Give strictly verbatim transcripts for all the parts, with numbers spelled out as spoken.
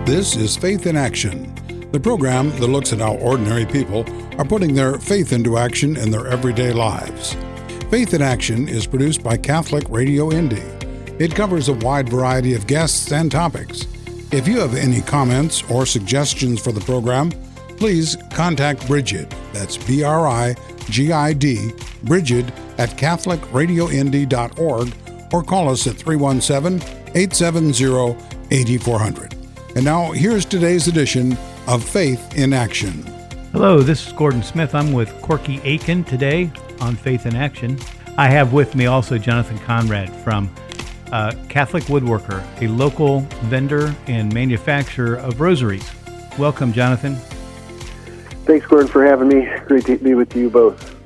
This is Faith in Action, the program that looks at how ordinary people are putting their faith into action in their everyday lives. Faith in Action is produced by Catholic Radio Indy. It covers a wide variety of guests and topics. If you have any comments or suggestions for the program, please contact Bridget, that's B R I G I D, Bridget at catholic radio indy dot org, or call us at three one seven, eight seven zero, eight four zero zero. And now, here's today's edition of Faith in Action. Hello, this is Gordon Smith. I'm with Corky Aiken today on Faith in Action. I have with me also Jonathan Conrad from uh, Catholic Woodworker, a local vendor and manufacturer of rosaries. Welcome, Jonathan. Thanks, Gordon, for having me. Great to be with you both.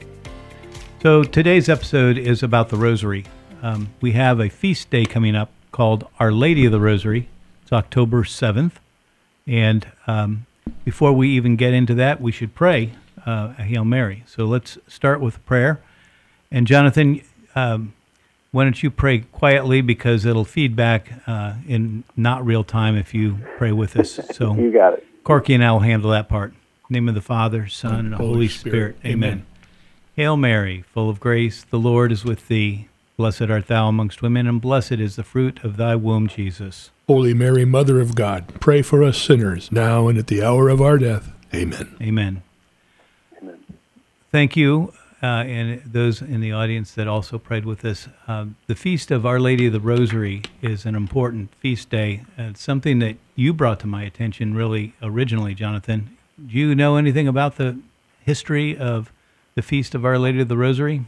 So today's episode is about the Rosary. Um, we have a feast day coming up called Our Lady of the Rosary. It's October seventh. And um, before we even get into that, we should pray uh, a Hail Mary. So let's start with a prayer. And Jonathan, um, why don't you pray quietly, because it'll feed back uh, in not real time if you pray with us. So you got it. Corky and I will handle that part. In the name of the Father, Son, and the Holy, Holy Spirit. Spirit. Amen. Amen. Hail Mary, full of grace, the Lord is with thee. Blessed art thou amongst women, and blessed is the fruit of thy womb, Jesus. Holy Mary, Mother of God, pray for us sinners, now and at the hour of our death. Amen. Amen. Amen. Thank you, uh, and those in the audience that also prayed with us. Uh, the Feast of Our Lady of the Rosary is an important feast day. Uh, it's something that you brought to my attention really originally, Jonathan. Do you know anything about the history of the Feast of Our Lady of the Rosary?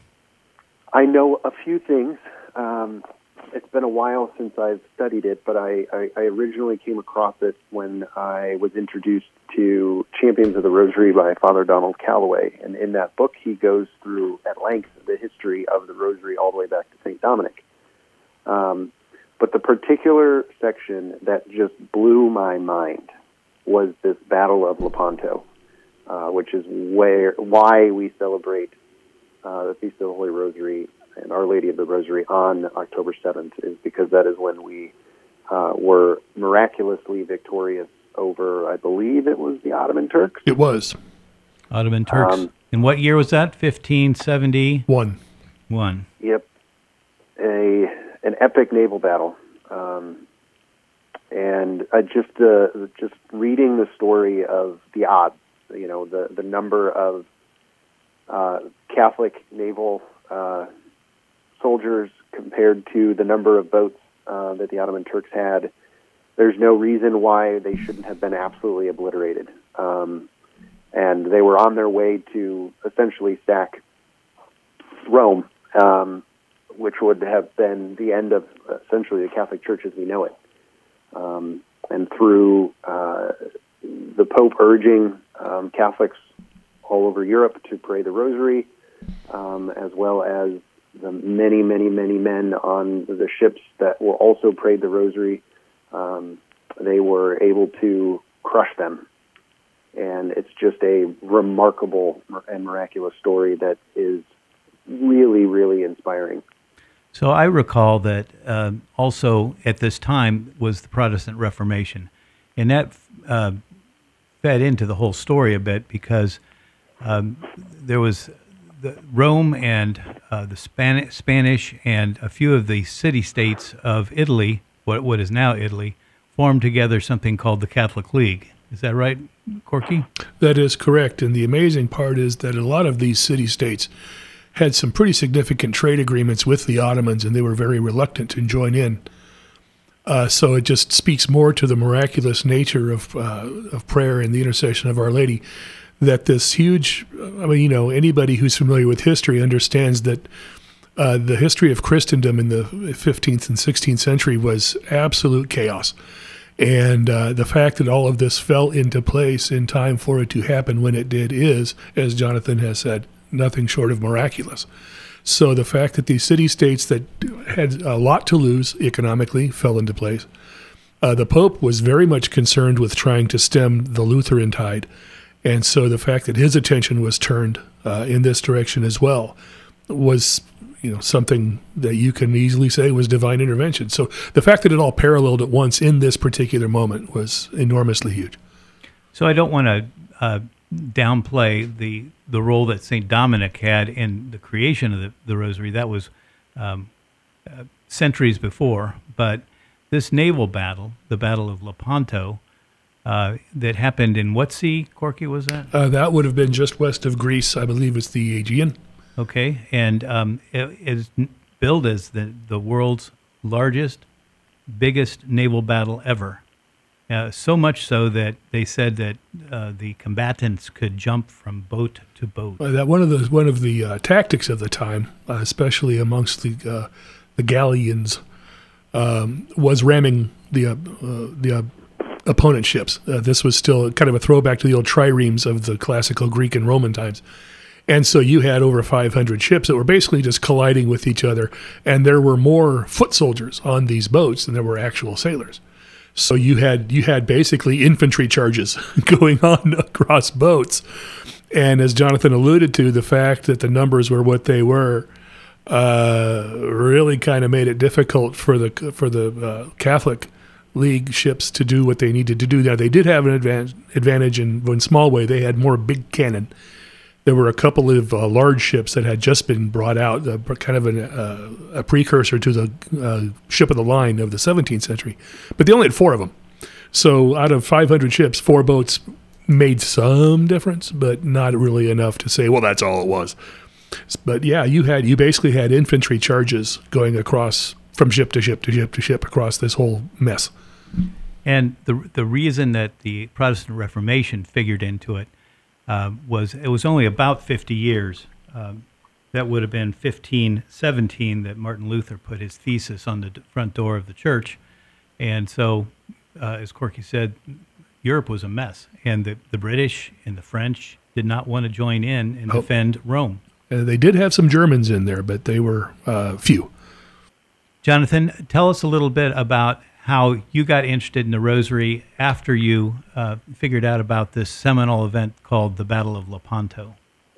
I know a few things. Um, it's been a while since I've studied it, but I, I, I originally came across it when I was introduced to Champions of the Rosary by Father Donald Calloway. And in that book, he goes through at length the history of the Rosary all the way back to Saint Dominic. Um, but the particular section that just blew my mind was this Battle of Lepanto, uh, which is where why we celebrate uh, the Feast of the Holy Rosary and Our Lady of the Rosary on October seventh, is because that is when we uh, were miraculously victorious over, I believe it was the Ottoman Turks. It was. Ottoman Turks. Um, and what year was that? fifteen seventy-one. One. Yep. A an epic naval battle. Um, and I just uh, just reading the story of the odds, you know, the, the number of uh, Catholic naval uh, soldiers compared to the number of boats uh, that the Ottoman Turks had, there's no reason why they shouldn't have been absolutely obliterated. Um, and they were on their way to essentially sack Rome, um, which would have been the end of essentially the Catholic Church as we know it. Um, and through uh, the Pope urging um, Catholics all over Europe to pray the Rosary, um, as well as the many, many, many men on the ships that were also prayed the Rosary, um, they were able to crush them. And it's just a remarkable and miraculous story that is really, really inspiring. So I recall that uh, also at this time was the Protestant Reformation, and that uh, fed into the whole story a bit because um, there was the Rome and uh, the Spanish, Spanish and a few of the city-states of Italy, what what is now Italy, formed together something called the Catholic League. Is that right, Corky? That is correct, and the amazing part is that a lot of these city-states had some pretty significant trade agreements with the Ottomans, and they were very reluctant to join in. Uh, so it just speaks more to the miraculous nature of uh, of prayer and the intercession of Our Lady, that this huge, I mean, you know, anybody who's familiar with history understands that uh, the history of Christendom in the fifteenth and sixteenth century was absolute chaos. And uh, the fact that all of this fell into place in time for it to happen when it did is, as Jonathan has said, nothing short of miraculous. So the fact that these city-states that had a lot to lose economically fell into place. Uh, the Pope was very much concerned with trying to stem the Lutheran tide. And so the fact that his attention was turned uh, in this direction as well was you know, something that you can easily say was divine intervention. So the fact that it all paralleled at once in this particular moment was enormously huge. So I don't want to uh, downplay the the role that Saint Dominic had in the creation of the, the Rosary. That was um, uh, centuries before. But this naval battle, the Battle of Lepanto, uh, that happened in what sea, Corky, was that? Uh, that would have been just west of Greece. I believe it's the Aegean. Okay, and um, it is billed as the, the world's largest, biggest naval battle ever. Uh, so much so that they said that uh, the combatants could jump from boat to boat. Uh, that one of the one of the uh, tactics of the time, uh, especially amongst the uh, the galleons, um, was ramming the uh, uh, the uh, opponent ships. Uh, this was still kind of a throwback to the old triremes of the classical Greek and Roman times. And so you had over five hundred ships that were basically just colliding with each other, and there were more foot soldiers on these boats than there were actual sailors. So you had you had basically infantry charges going on across boats. And as Jonathan alluded to, the fact that the numbers were what they were uh, really kind of made it difficult for the for the uh, Catholic League ships to do what they needed to do. Now, they did have an advan- advantage in one small way. They had more big cannon. There were a couple of uh, large ships that had just been brought out, uh, kind of an, uh, a precursor to the uh, ship of the line of the seventeenth century. But they only had four of them. So out of five hundred ships, four boats made some difference, but not really enough to say, well, that's all it was. But yeah, you had you basically had infantry charges going across from ship to ship to ship to ship across this whole mess. And the the reason that the Protestant Reformation figured into it Uh, was it was only about fifty years. Um, that would have been fifteen seventeen that Martin Luther put his thesis on the d- front door of the church. And so, uh, as Corky said, Europe was a mess. And the, the British and the French did not want to join in and oh. defend Rome. Uh, they did have some Germans in there, but they were uh, few. Jonathan, tell us a little bit about how you got interested in the Rosary after you uh, figured out about this seminal event called the Battle of Lepanto.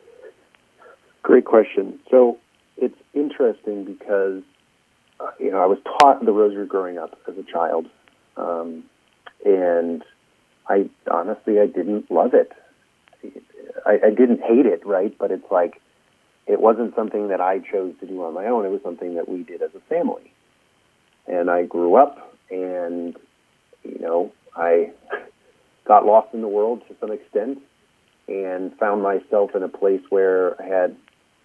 Great question. So it's interesting because, uh, you know, I was taught the Rosary growing up as a child, um, and I honestly, I didn't love it. I, I didn't hate it, right? But it's like, it wasn't something that I chose to do on my own. It was something that we did as a family. And I grew up, and, you know, I got lost in the world to some extent and found myself in a place where I had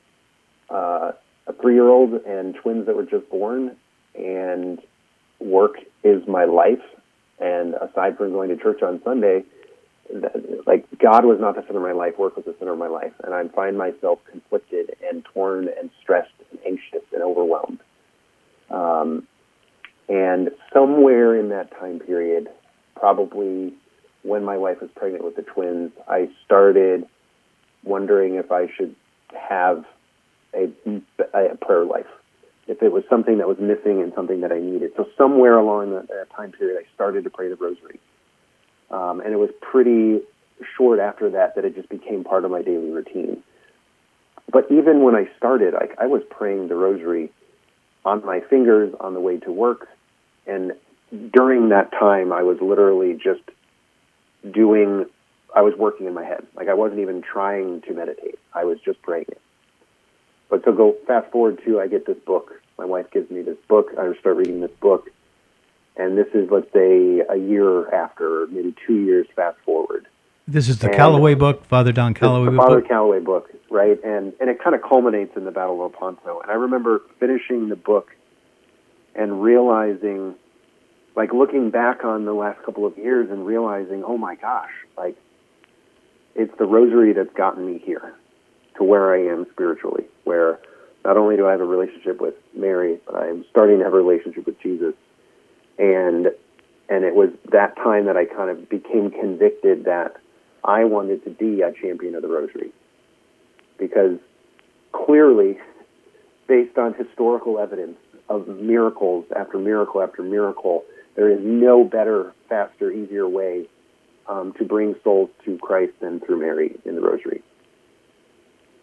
uh, a three-year-old and twins that were just born, and work is my life. And aside from going to church on Sunday, that, like, God was not the center of my life, work was the center of my life. And I find myself conflicted and torn and stressed and anxious and overwhelmed. Um And somewhere in that time period, probably when my wife was pregnant with the twins, I started wondering if I should have a, a prayer life, if it was something that was missing and something that I needed. So somewhere along that, that time period, I started to pray the Rosary. Um, and it was pretty short after that that it just became part of my daily routine. But even when I started, I, I was praying the Rosary on my fingers on the way to work. And during that time, I was literally just doing, I was working in my head. Like, I wasn't even trying to meditate. I was just praying it. But so go fast forward to, I get this book. My wife gives me this book. I start reading this book. And this is, let's say, a year after, maybe two years fast forward. This is the and Callaway book, Father Don Callaway the book? Father Callaway book, right? And, and it kind of culminates in the Battle of Lepanto. And I remember finishing the book and realizing, like, looking back on the last couple of years and realizing, oh my gosh, like, it's the Rosary that's gotten me here to where I am spiritually, where not only do I have a relationship with Mary, but I'm starting to have a relationship with Jesus. And and it was that time that I kind of became convicted that I wanted to be a champion of the Rosary. Because clearly, based on historical evidence of miracles after miracle after miracle, there is no better, faster, easier way um, to bring souls to Christ than through Mary in the Rosary.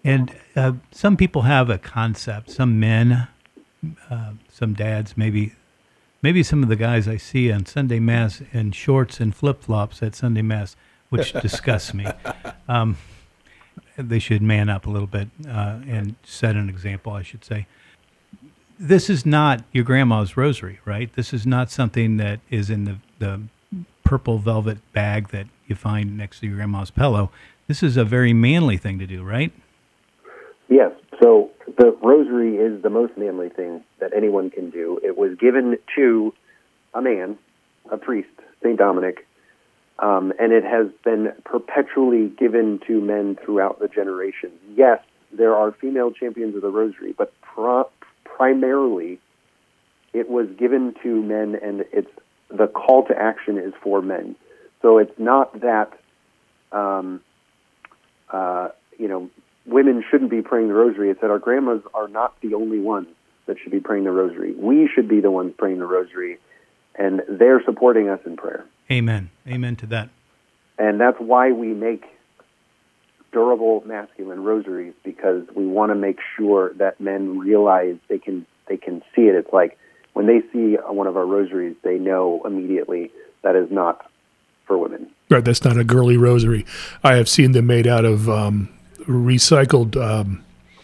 And uh, some people have a concept, some men, uh, some dads, maybe maybe some of the guys I see on Sunday Mass in shorts and flip-flops at Sunday Mass, which disgusts me. Um, they should man up a little bit uh, and set an example, I should say. This is not your grandma's rosary, right? This is not something that is in the, the purple velvet bag that you find next to your grandma's pillow. This is a very manly thing to do, right? Yes. So the rosary is the most manly thing that anyone can do. It was given to a man, a priest, Saint Dominic, um, and it has been perpetually given to men throughout the generations. Yes, there are female champions of the rosary, but pro- primarily it was given to men, and it's the call to action is for men. So it's not that, um, uh, you know, women shouldn't be praying the rosary. It's that our grandmas are not the only ones that should be praying the rosary. We should be the ones praying the rosary, and they're supporting us in prayer. Amen. Amen to that. And that's why we make durable masculine rosaries, because we want to make sure that men realize they can they can see it. It's like when they see one of our rosaries, they know immediately that is not for women. Right, that's not a girly rosary. I have seen them made out of um, recycled um,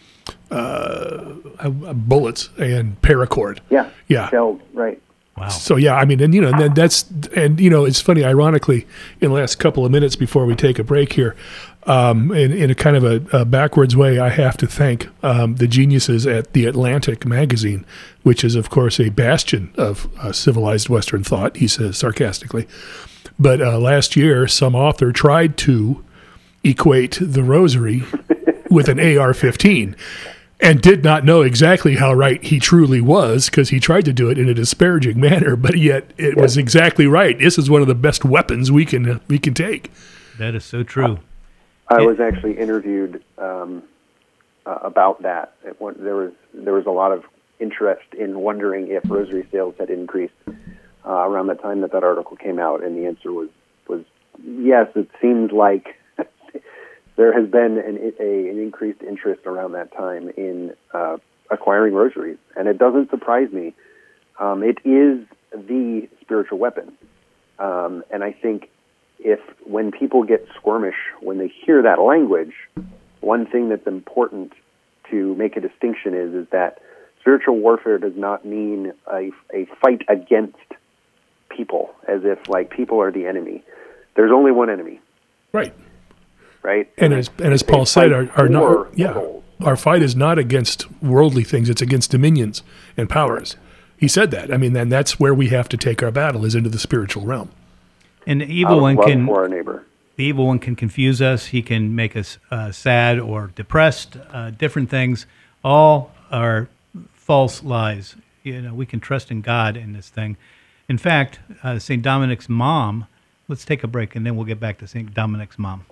uh, bullets and paracord. Yeah, yeah, shells, right. Wow. So yeah, I mean, and you know, and then that's and you know, it's funny. Ironically, in the last couple of minutes before we take a break here, um, in, in a kind of a, a backwards way, I have to thank um, the geniuses at the Atlantic magazine, which is of course a bastion of uh, civilized Western thought. He says sarcastically, but uh, last year, some author tried to equate the rosary with an A R fifteen. And did not know exactly how right he truly was, because he tried to do it in a disparaging manner, but yet it was exactly right. This is one of the best weapons we can we can take. That is so true. I was actually interviewed um, uh, about that. It, there was there was a lot of interest in wondering if rosary sales had increased uh, around the time that that article came out, and the answer was was yes. It seems like there has been an, a, an increased interest around that time in uh, acquiring rosaries, and it doesn't surprise me. Um, it is the spiritual weapon, um, and I think if when people get squirmish when they hear that language, one thing that's important to make a distinction is is that spiritual warfare does not mean a, a fight against people, as if like people are the enemy. There's only one enemy. Right. Right. And, and as and as Paul said, our, our not yeah, our fight is not against worldly things; it's against dominions and powers. He said that. I mean, then that's where we have to take our battle, is into the spiritual realm. And the evil one can for our neighbor. The evil one can confuse us. He can make us uh, sad or depressed. Uh, different things. All are false lies. You know, we can trust in God in this thing. In fact, uh, Saint Dominic's mom. Let's take a break, and then we'll get back to Saint Dominic's mom.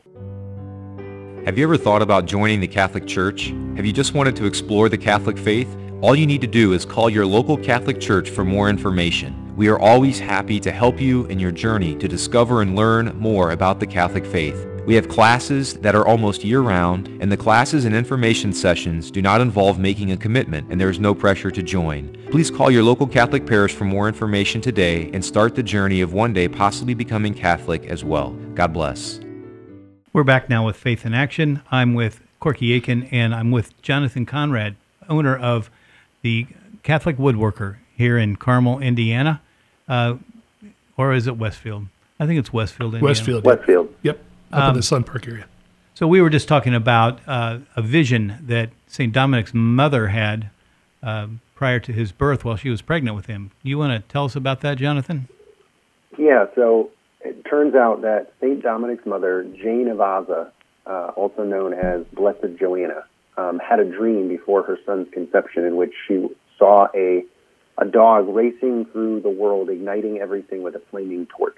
Have you ever thought about joining the Catholic Church? Have you just wanted to explore the Catholic faith? All you need to do is call your local Catholic church for more information. We are always happy to help you in your journey to discover and learn more about the Catholic faith. We have classes that are almost year-round, and the classes and information sessions do not involve making a commitment, and there is no pressure to join. Please call your local Catholic parish for more information today and start the journey of one day possibly becoming Catholic as well. God bless. We're back now with Faith in Action. I'm with Corky Aiken, and I'm with Jonathan Conrad, owner of the Catholic Woodworker here in Carmel, Indiana. Uh, or is it Westfield? I think it's Westfield, Indiana. Westfield. Westfield. Yep, up Um, in the Sun Park area. So we were just talking about uh, a vision that Saint Dominic's mother had uh, prior to his birth while she was pregnant with him. You want to tell us about that, Jonathan? Yeah, so it turns out that Saint Dominic's mother, Jane of Aza, uh, also known as Blessed Joanna, um, had a dream before her son's conception in which she saw a a dog racing through the world, igniting everything with a flaming torch.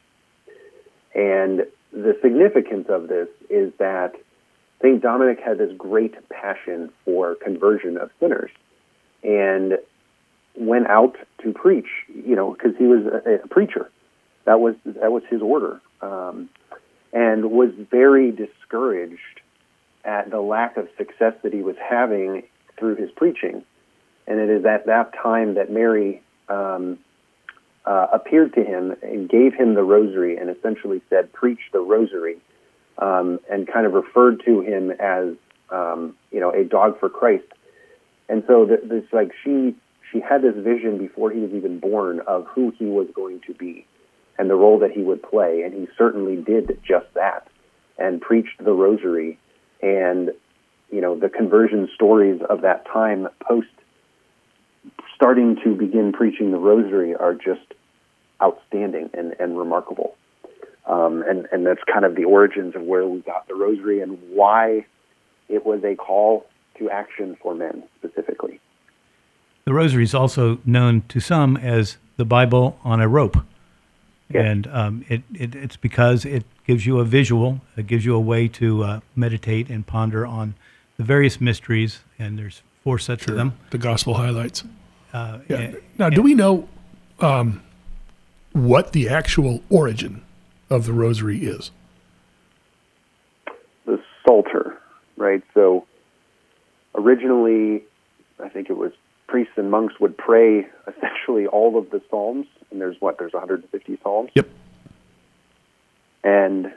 And the significance of this is that Saint Dominic had this great passion for conversion of sinners and went out to preach, you know, because he was a, a preacher. That was that was his order, um, and was very discouraged at the lack of success that he was having through his preaching. And it is at that time that Mary um, uh, appeared to him and gave him the rosary and essentially said, preach the rosary, um, and kind of referred to him as, um, you know, a dog for Christ. And so th- this, like, she she had this vision before he was even born of who he was going to be and the role that he would play. And he certainly did just that and preached the rosary. And, you know, the conversion stories of that time post starting to begin preaching the rosary are just outstanding and, and remarkable. Um, and, and that's kind of the origins of where we got the rosary and why it was a call to action for men specifically. The rosary is also known to some as the Bible on a rope. Yes. And um, it, it it's because it gives you a visual, it gives you a way to uh, meditate and ponder on the various mysteries, and there's four sets Sure. of them. The gospel highlights. Uh, Yeah. and- Now, do we know um, what the actual origin of the rosary is? The Psalter, right? So originally, I think it was priests and monks would pray essentially all of the Psalms, and there's what, there's one hundred fifty Psalms? Yep. And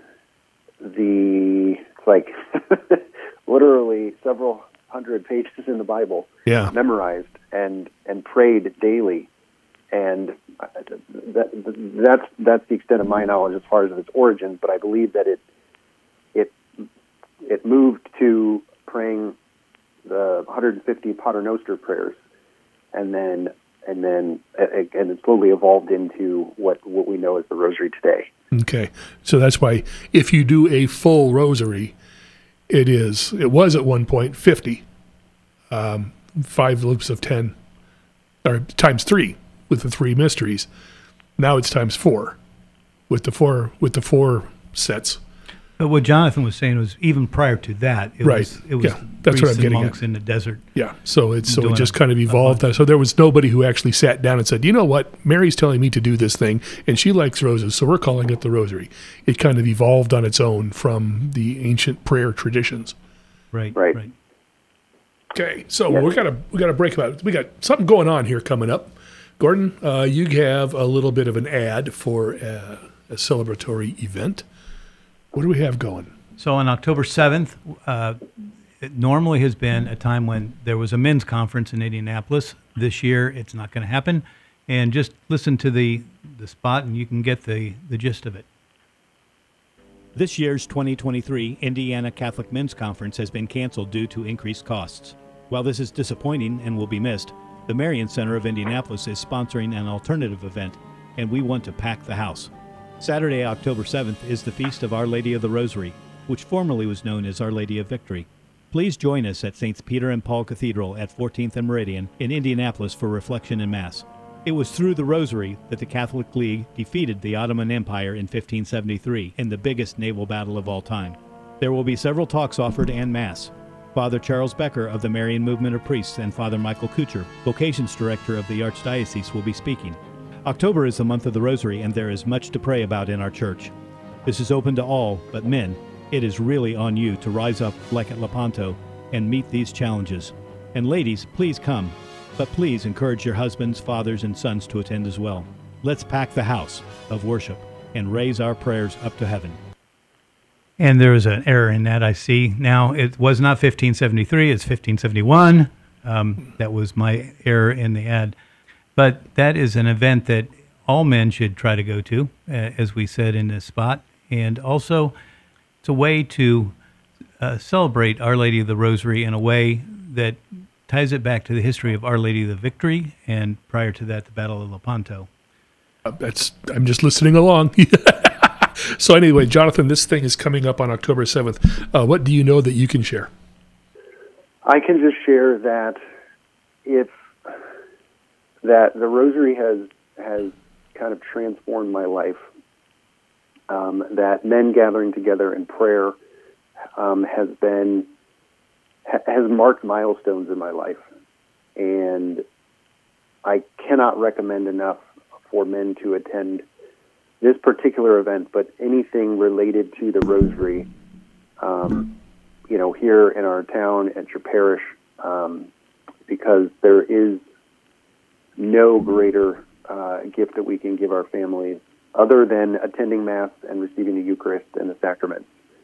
the, it's like literally several hundred pages in the Bible Yeah. memorized and, and prayed daily. And that, that's that's the extent of my knowledge as far as its origins. But I believe that it it it moved to praying the one hundred fifty Pater Noster prayers, and then and then and it slowly evolved into what, what we know as the Rosary today. Okay. So that's why if you do a full rosary, it is, it was at one point fifty, um, five loops of ten, or times three with the three mysteries. Now it's times four with the four, with the four sets. But what Jonathan was saying was even prior to that, it Right. was it was Yeah, that's what priests I'm and getting monks at. in the desert. Yeah. So it's, so it Doing just a- kind of evolved. So there was nobody who actually sat down and said, you know what, Mary's telling me to do this thing and she likes roses, so we're calling it the rosary. It kind of evolved on its own from the ancient prayer traditions. Right. Right. Right. Okay, so we got to we got to break about. We got something going on here coming up. Gordon, uh, you have a little bit of an ad for a, a celebratory event. What do we have going? So on October seventh, uh, it normally has been a time when there was a men's conference in Indianapolis. This year, it's not going to happen. And just listen to the, the spot, and you can get the, the gist of it. This year's twenty twenty-three Indiana Catholic Men's Conference has been canceled due to increased costs. While this is disappointing and will be missed, the Marion Center of Indianapolis is sponsoring an alternative event, and we want to pack the house. Saturday, October seventh, is the Feast of Our Lady of the Rosary, which formerly was known as Our Lady of Victory. Please join us at Saints Peter and Paul Cathedral at fourteenth and Meridian in Indianapolis for reflection and Mass. It was through the Rosary that the Catholic League defeated the Ottoman Empire in fifteen seventy-three in the biggest naval battle of all time. There will be several talks offered and Mass. Father Charles Becker of the Marian Movement of Priests and Father Michael Kuchar, Vocations Director of the Archdiocese, will be speaking. October is the month of the Rosary, and there is much to pray about in our church. This is open to all, but men, it is really on you to rise up like at Lepanto and meet these challenges. And ladies, please come. But please encourage your husbands, fathers, and sons to attend as well. Let's pack the house of worship and raise our prayers up to heaven. And there is an error in that, I see. Now, it was not fifteen seventy-three, it's fifteen seventy-one. Um, that was my error in the ad. But that is an event that all men should try to go to, uh, as we said in this spot. And also, it's a way to uh, celebrate Our Lady of the Rosary in a way that ties it back to the history of Our Lady of the Victory, and prior to that, the Battle of Lepanto. Uh, that's I'm just listening along. So anyway, Jonathan, this thing is coming up on October seventh. Uh, what do you know that you can share? I can just share that if that the Rosary has has kind of transformed my life. Um, that men gathering together in prayer um, has been ha- has marked milestones in my life, and I cannot recommend enough for men to attend this particular event, but anything related to the Rosary. Um, you know, here in our town, at your parish, um, because there is no greater uh, gift that we can give our families other than attending Mass and receiving the Eucharist and the sacraments.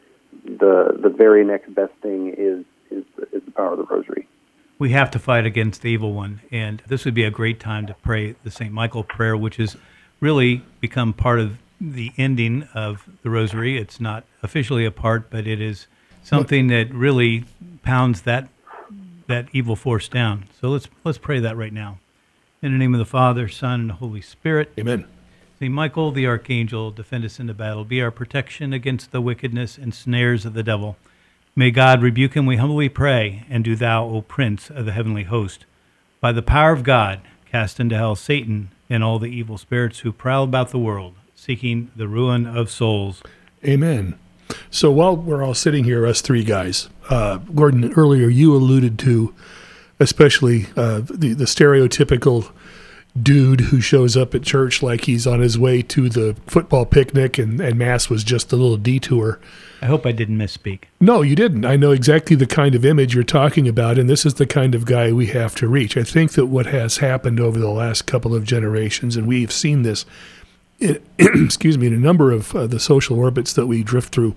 The the very next best thing is is, is the power of the Rosary. We have to fight against the evil one, and this would be a great time to pray the Saint Michael prayer, which has really become part of the ending of the Rosary. It's not officially a part, but it is something that really pounds that that evil force down. So let's let's pray that right now. In the name of the Father, Son, and the Holy Spirit. Amen. Saint Michael, the Archangel, defend us in the battle. Be our protection against the wickedness and snares of the devil. May God rebuke him, we humbly pray, and do thou, O Prince of the heavenly host, by the power of God, cast into hell Satan and all the evil spirits who prowl about the world, seeking the ruin of souls. Amen. So while we're all sitting here, us three guys, uh, Gordon, earlier you alluded to especially uh, the, the stereotypical dude who shows up at church like he's on his way to the football picnic and, and Mass was just a little detour. I hope I didn't misspeak. No, you didn't. I know exactly the kind of image you're talking about, and this is the kind of guy we have to reach. I think that what has happened over the last couple of generations, and we've seen this, in, excuse me, in a number of uh, the social orbits that we drift through,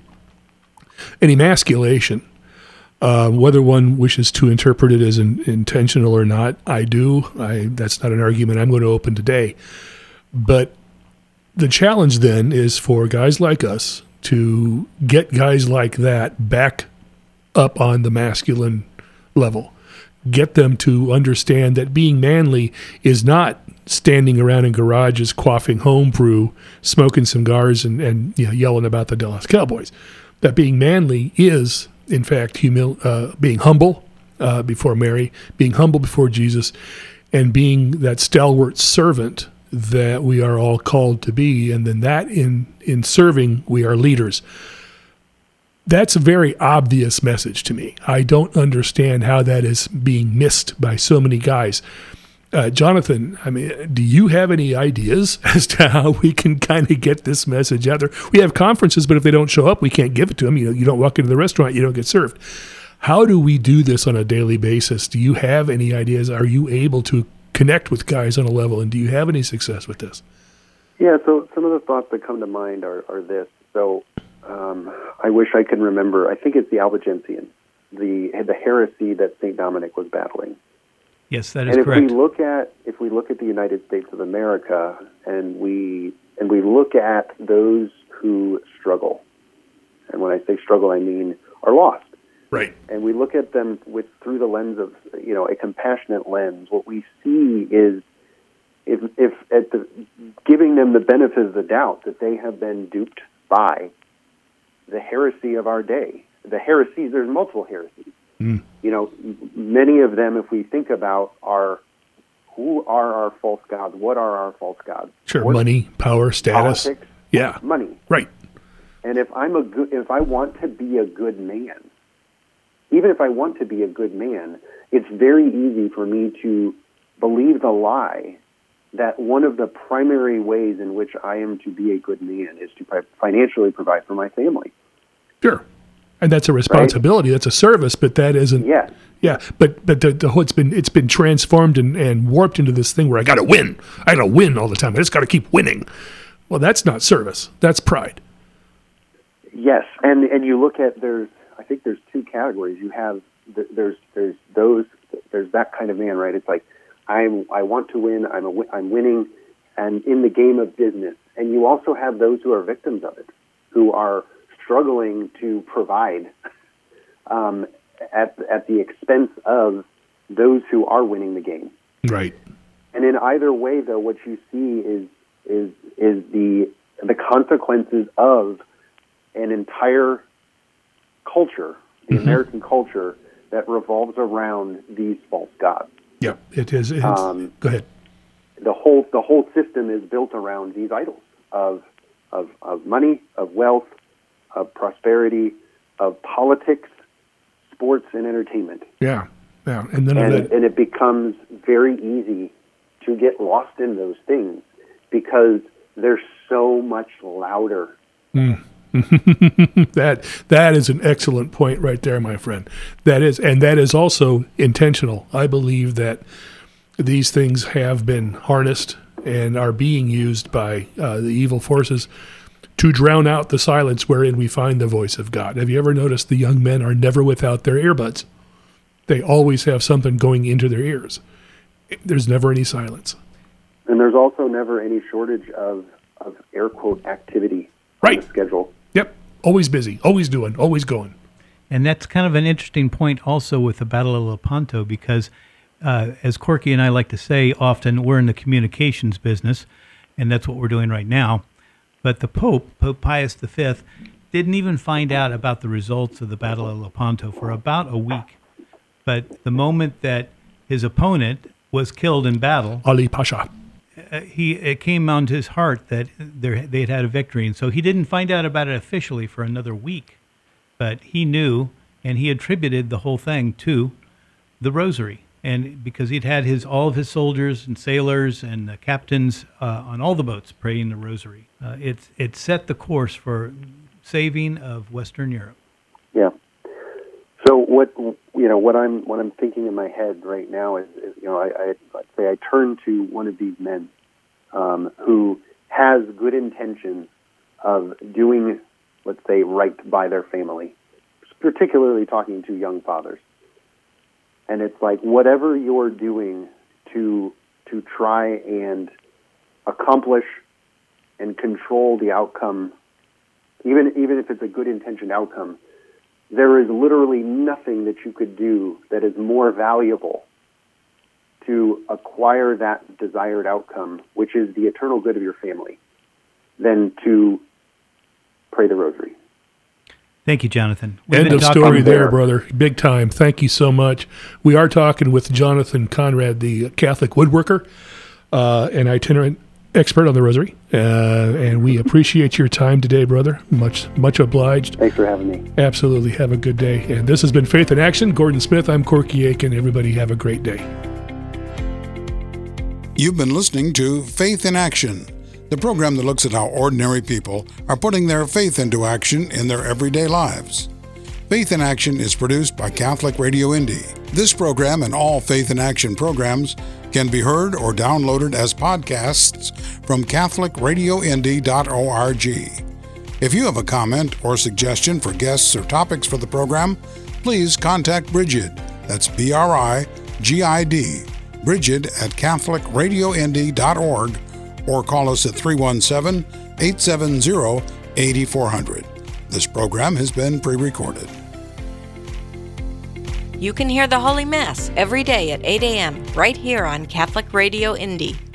an emasculation. Uh, whether one wishes to interpret it as an, intentional or not, I do. I, that's not an argument I'm going to open today. But the challenge then is for guys like us to get guys like that back up on the masculine level. Get them to understand that being manly is not standing around in garages, quaffing home brew, smoking cigars, and, and you know, yelling about the Dallas Cowboys. That being manly is, in fact, humil- uh, being humble uh, before Mary, being humble before Jesus, and being that stalwart servant that we are all called to be. And then that in, in serving, we are leaders. That's a very obvious message to me. I don't understand how that is being missed by so many guys. Uh, Jonathan, I mean, do you have any ideas as to how we can kind of get this message out there? We have conferences, but if they don't show up, we can't give it to them. You know, you don't walk into the restaurant, you don't get served. How do we do this on a daily basis? Do you have any ideas? Are you able to connect with guys on a level, and do you have any success with this? Yeah, so some of the thoughts that come to mind are, are this. So um, I wish I could remember. I think it's the Albigensians, the the heresy that Saint Dominic was battling. Yes, that is and if correct. we look at if we look at the United States of America and we and we look at those who struggle, and when I say struggle, I mean are lost. Right. And we look at them with through the lens of, you know, a compassionate lens. What we see is if if at the giving them the benefit of the doubt that they have been duped by the heresy of our day. The heresies, there's multiple heresies. Mm. You know, many of them, if we think about, are who are our false gods? What are our false gods? Sure, what, money, power, status. Politics, yeah, money. Right. And if I'm a good, if I want to be a good man, even if I want to be a good man, it's very easy for me to believe the lie that one of the primary ways in which I am to be a good man is to financially provide for my family. Sure. And that's a responsibility. Right? That's a service, but that isn't. Yes. Yeah, but but the, the whole it's been it's been transformed and, and warped into this thing where I got to win. I got to win all the time. I just got to keep winning. Well, that's not service. That's pride. Yes, and and you look at there's I think there's two categories. You have there's there's those there's that kind of man, right? It's like I'm I want to win. I'm a, I'm winning, and in the game of business. And you also have those who are victims of it, who are struggling to provide um, at at the expense of those who are winning the game. Right. And in either way, though, what you see is is is the the consequences of an entire culture, the mm-hmm. American culture, that revolves around these false gods. Yeah, it is. It's, um, go ahead. The whole the whole system is built around these idols of of of money, of wealth, of prosperity, of politics, sports, and entertainment. Yeah, yeah, and then and, that... and it becomes very easy to get lost in those things because they're so much louder mm, mm-hmm. that that is an excellent point right there, my friend. That is, and that is also intentional. I believe that these things have been harnessed and are being used by uh, the evil forces to drown out the silence wherein we find the voice of God. Have you ever noticed the young men are never without their earbuds? They always have something going into their ears. There's never any silence. And there's also never any shortage of, of air quote activity right. on the schedule. Yep. Always busy, always doing, always going. And that's kind of an interesting point also with the Battle of Lepanto, because uh, as Corky and I like to say often, we're in the communications business, and that's what we're doing right now. But the Pope, Pope Pius the Fifth, didn't even find out about the results of the Battle of Lepanto for about a week. But the moment that his opponent was killed in battle, Ali Pasha, uh, he it came onto his heart that there, they had had a victory. And so he didn't find out about it officially for another week. But he knew, and he attributed the whole thing to the Rosary. And because he'd had his all of his soldiers and sailors and the captains uh, on all the boats praying the Rosary, uh, it it set the course for saving of Western Europe. Yeah. So what you know what I'm what I'm thinking in my head right now is, is you know I, I I'd say I turn to one of these men um, who has good intentions of doing, let's say, right by their family, particularly talking to young fathers. And it's like whatever you're doing to to try and accomplish and control the outcome, even even if it's a good intentioned outcome, there is literally nothing that you could do that is more valuable to acquire that desired outcome, which is the eternal good of your family, than to pray the Rosary. Thank you, Jonathan. We've End of talking- story there, brother. Big time. Thank you so much. We are talking with Jonathan Conrad, the Catholic woodworker, uh, an itinerant expert on the Rosary. Uh, and we appreciate your time today, brother. Much, much obliged. Thanks for having me. Absolutely. Have a good day. And this has been Faith in Action. Gordon Smith, I'm Corky Aiken. Everybody have a great day. You've been listening to Faith in Action, the program that looks at how ordinary people are putting their faith into action in their everyday lives. Faith in Action is produced by Catholic Radio Indy. This program and all Faith in Action programs can be heard or downloaded as podcasts from catholic radio indy dot org. If you have a comment or suggestion for guests or topics for the program, please contact Brigid. That's B R I G I D, Brigid at catholic radio indy dot org, or call us at three one seven, eight seven zero, eight four zero zero. This program has been pre-recorded. You can hear the Holy Mass every day at eight a.m. right here on Catholic Radio Indy.